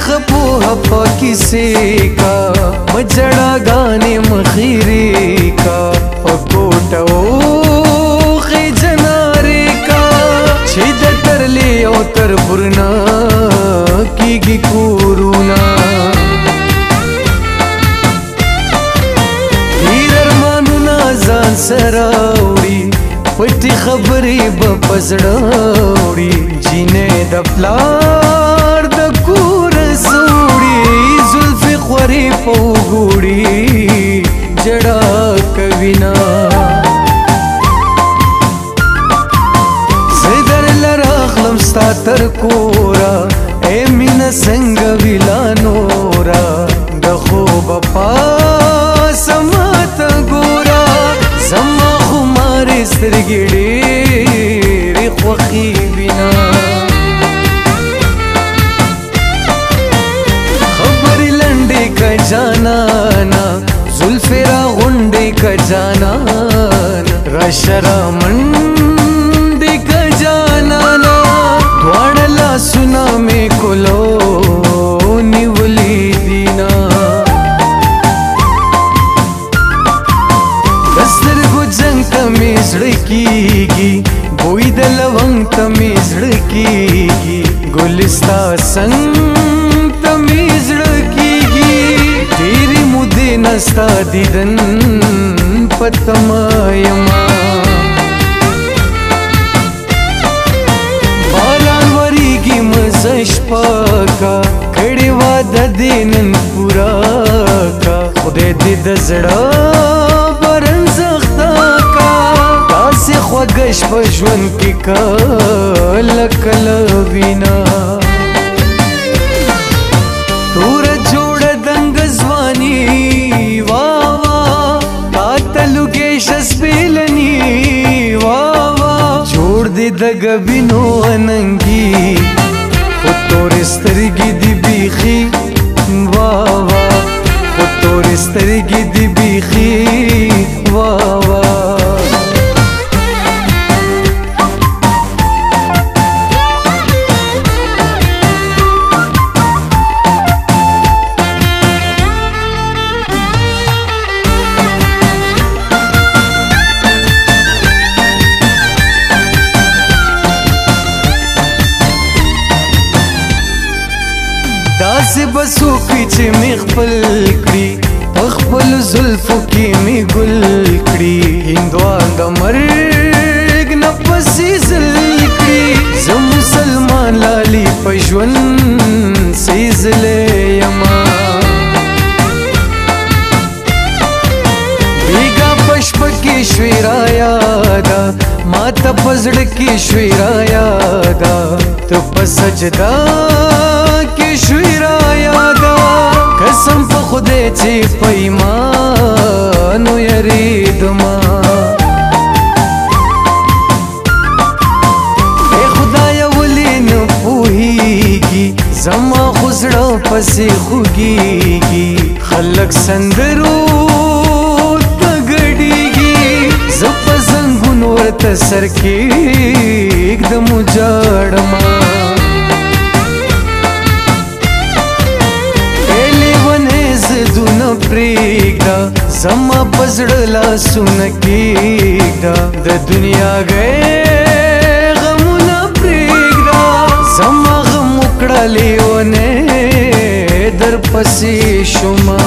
خپوها پاکی سیکا مجڑا گانے مخیری کا پکوٹا اوخی جنارے کا چید ترلی او تر برنا کی گی کورونا دیر ارمانونا زان سراوڑی پٹی خبری بپزڑاوڑی جینے دا پلار دا کور سوڑی زلفی خوری پوگوڑی جڑا کوینا زدر لراخلم ستا تر کورا اے مین سنگ ویلا نورا دا خوب پاس مات گورا زما خماری سترگی ڈیری خوخی بینا خبری لنڈی کا جانانا زلفی را غنڈی کا جانانا رشرا منڈی کا جانانا دوارلا سنا میں کلو نیولی دینا دستر گو جنگ تمی زڑکیگی بوئی دلونگ تمی زڑکیگی گلستا سنگ تمی زڑکیگی تیری مدی نستا دیدن پتمایما باران وریگی مزش پاکا کڑی وعدہ دینن پورا کا خودے دید زڑا برن زختا کا تاسی خوگش پشون کی کل وینا تور جوڑ دنگزوانی واوا تاتلو گیشس بیلنی واوا جوڑ دی دگبینو اننگی خود تور استرگی دی بیخی واوا خود تور استرگی دی بیخی واوا داسې بسو کی چې می خپل کړي خپل زلفو کې می ګل کړي هندوان د مرګ نه پسې زل کړي زه مسلمان لالي په ژوند سیزلې یما بیګا پشپ کې شوي را یادا ما ته په زړه کې شوي را یادا ته په سجدا شوی را یادا قسم په خدای چې په ایمانو یریدما اے خدای ولې نه پوهیږي زما خو زړه پسې خوږیږي خلک سندرو ته ګډیږي زه په زنګونو ورته سر کېږدم وجاړما زدونه پریږده زما په زړه لاسونه کېږده د دنیا گئے غمونه پریږده زما غم وکړه لیونی در پسې شومه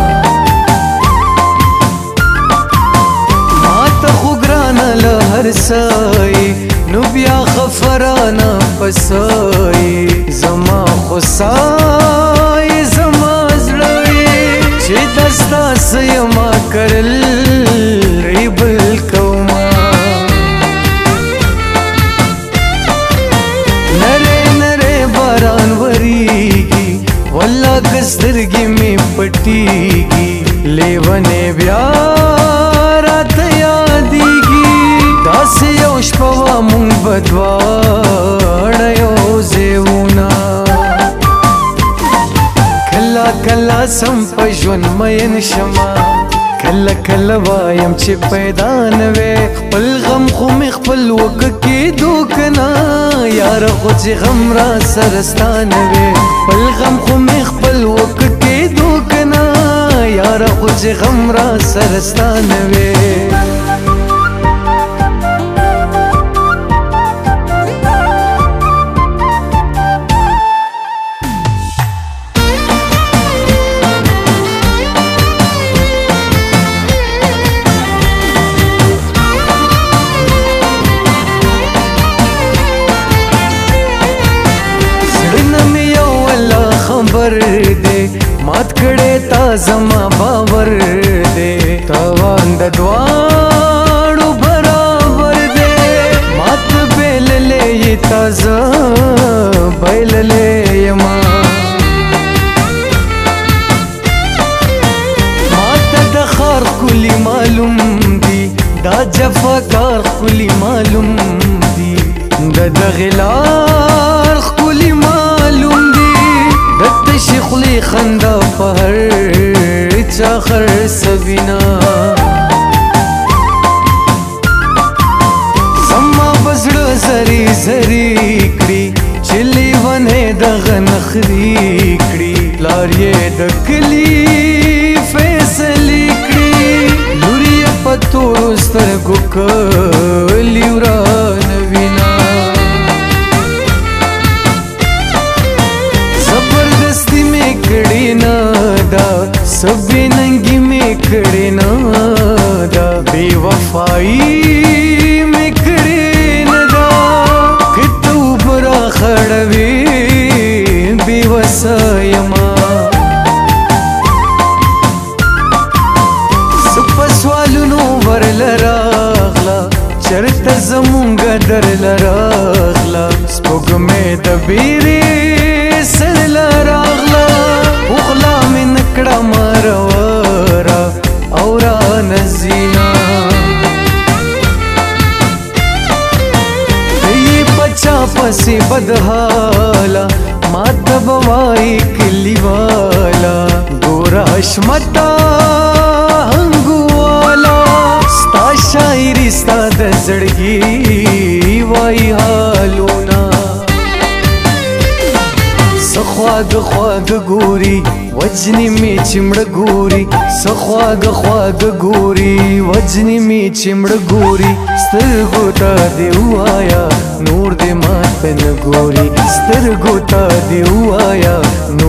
ما ته خو ګرانه له هر څه نو بیا خفرانه پسې زما خو سای زما چې دستا سیما کرل ریبل کوما نرے نرے باران وریگی والله کسترگی می پٹیگی لیونے بیا رات یادیگی داسی یو شپوا مونگ بدواڑ یو زیونا کلا سم په ژوند مین شما کله کله وایم چې پیدا نه وې خپل غم خو مې خپل وکه کېدو که نه یاره خو چې غم را سره ستا نه وې خپل غم خو مې یاره خو چې غم را سره ستا نه وې مات کړه تا زما باور دې توان د دواړو برابر دې مات بیللې تازه بیللې یما مات د خار کلی معلوم دی دا جفاکار کلی معلوم دی د غلار کلی معلوم دی شخلی خندا پهر چاخر سوینا زما بزړه زری زری کړي چلی ونه دغه نخري کړي لار یې د کلی فیصلې کړي لوري په تور سترګو کلی وران وینا کړي نه دا سبې ننګي مې کړي نه دا بے وفائی مې کړي نه دا کته برا خړوي بے وسایما سپسوالونو ورل راغلا چرته زمونږ درل راغلا سپوږمې د بیرې سر راغلا اغلا من کړه مرورا اورا نزینا ای بچا پسې بدحالا مات بوای کلی والا ګورا شمتا هنګوالا ستا شاعری ستا د زړګي وای حالونه سخواګ خواګ ګوري وجنی می چمړ ګوري سخواګ خواګ ګوري وجنی می چمړ ګوري سترګو ته دی وایا نور دې ماته نه ګوري سترګو ته دی وایا